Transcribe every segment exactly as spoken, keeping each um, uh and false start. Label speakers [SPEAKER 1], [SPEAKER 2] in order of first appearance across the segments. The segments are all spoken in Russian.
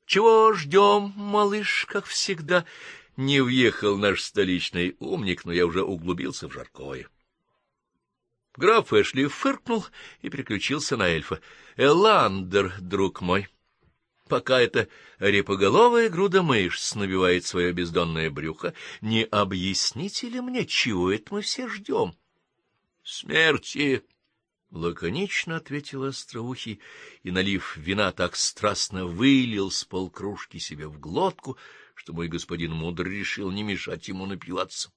[SPEAKER 1] Чего ждем, малыш, как всегда? Не въехал наш столичный умник, но я уже углубился в жаркое. Граф Эшли фыркнул и переключился на эльфа. — Эландер, друг мой, пока эта репоголовая груда мышц набивает свое бездонное брюхо, не объясните ли мне, чего это мы все ждем? — Смерти! — лаконично ответил остроухий и, налив вина, так страстно вылил с полкружки себе в глотку, что мой господин мудр решил не мешать ему напиваться.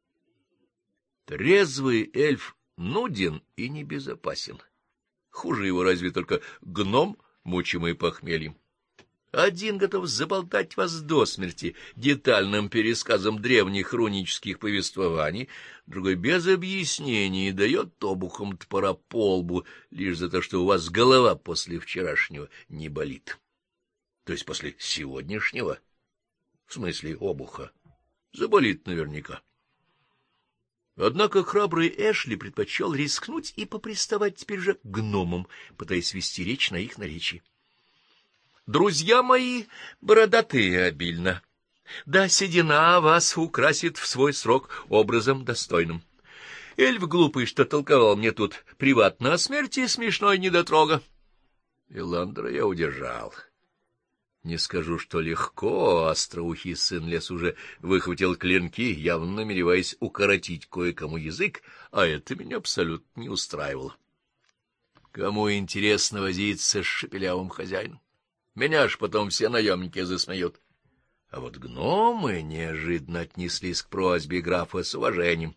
[SPEAKER 1] Трезвый эльф нуден и небезопасен. Хуже его разве только гном, мучимый похмельем. Один готов заболтать вас до смерти детальным пересказом древних рунических повествований, другой без объяснений дает обухом топора по лбу лишь за то, что у вас голова после вчерашнего не болит. То есть после сегодняшнего, в смысле обуха, заболит наверняка. Однако храбрый Эшли предпочел рискнуть и поприставать теперь же к гномам, пытаясь вести речь на их наречии. Друзья мои, бородатые обильно, да седина вас украсит в свой срок образом достойным. Эльф глупый, что толковал мне тут приватно о смерти, смешной недотрога. Эландра я удержал. Не скажу, что легко, остроухий сын лес уже выхватил клинки, явно намереваясь укоротить кое-кому язык, а это меня абсолютно не устраивало. Кому интересно возиться с шепелявым хозяином? Меня ж потом все наемники засмеют. А вот гномы неожиданно отнеслись к просьбе графа с уважением.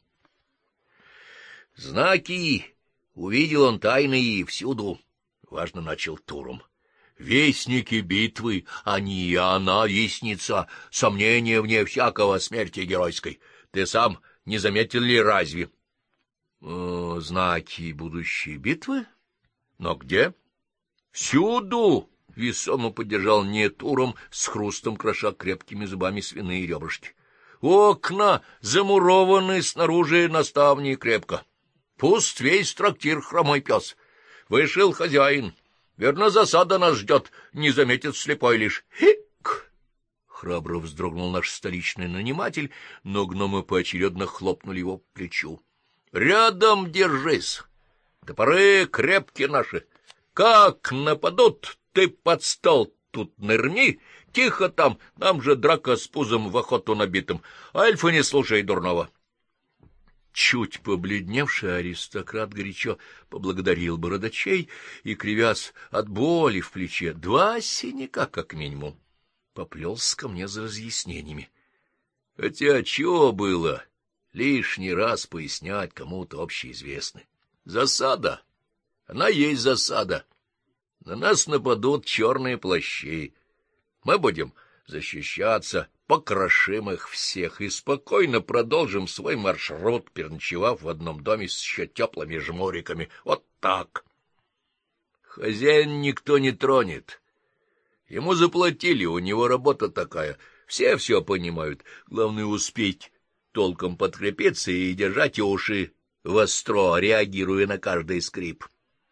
[SPEAKER 1] Знаки увидел он тайные всюду, — важно начал Турум. Вестники битвы, они и она, вестница, сомнения вне всякого смерти геройской. Ты сам не заметил ли разве? Э, знаки будущей битвы? Но где? Всюду! Весомо поддержал не Турум, с хрустом кроша крепкими зубами свиные ребрышки. Окна замурованы снаружи на ставни крепко. Пуст весь трактир, хромой пес. Вышел хозяин. Верно, засада нас ждет, не заметит слепой лишь. Хик! Храбро вздрогнул наш столичный наниматель, но гномы поочередно хлопнули его по плечу. Рядом держись! Топоры крепкие наши. Как нападут, ты под стол тут нырни, тихо там, нам же драка с пузом в охоту набитым. Альфа, не слушай дурного. Чуть побледневший аристократ горячо поблагодарил бородачей и, кривясь от боли в плече, два синяка как минимум, поплелся ко мне за разъяснениями. Хотя чего было лишний раз пояснять кому-то общеизвестно? Засада, она есть засада. На нас нападут черные плащи. Мы будем защищаться, покрошим их всех и спокойно продолжим свой маршрут, переночевав в одном доме с еще теплыми жмуриками. Вот так. Хозяин никто не тронет. Ему заплатили, у него работа такая. Все все понимают. Главное — успеть толком подкрепиться и держать уши востро, реагируя на каждый скрип.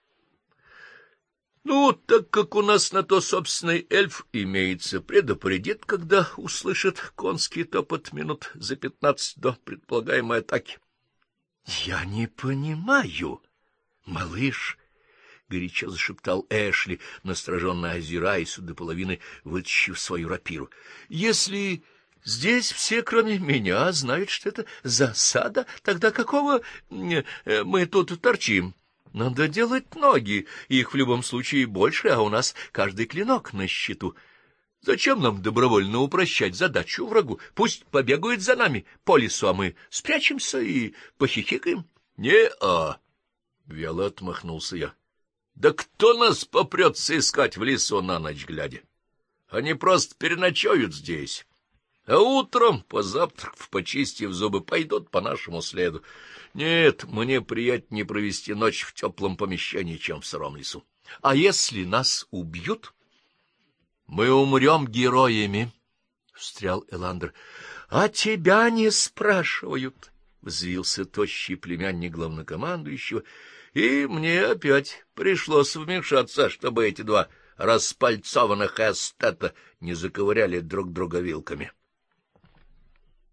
[SPEAKER 1] Ну, так как у нас на то собственный эльф имеется, предупредит, когда услышит конский топот минут за пятнадцать до предполагаемой атаки. — Я не понимаю, малыш, — горячо зашептал Эшли, настороженно озираясь до половины, вытащив свою рапиру. — Если здесь все, кроме меня, знают, что это засада, тогда какого мы тут торчим? Надо делать ноги, их в любом случае больше, а у нас каждый клинок на счету. Зачем нам добровольно упрощать задачу врагу? Пусть побегают за нами по лесу, а мы спрячемся и похихикаем. — Не-а! — вяло отмахнулся я. — Да кто нас попрется искать в лесу на ночь глядя? Они просто переночуют здесь. А утром, позавтракав, почистив зубы, пойдут по нашему следу. Нет, мне приятнее провести ночь в теплом помещении, чем в сыром лесу. А если нас убьют? — Мы умрем героями, — встрял Эландер. — А тебя не спрашивают, — взвился тощий племянник главнокомандующего, и мне опять пришлось вмешаться, чтобы эти два распальцованных эстета не заковыряли друг друга вилками.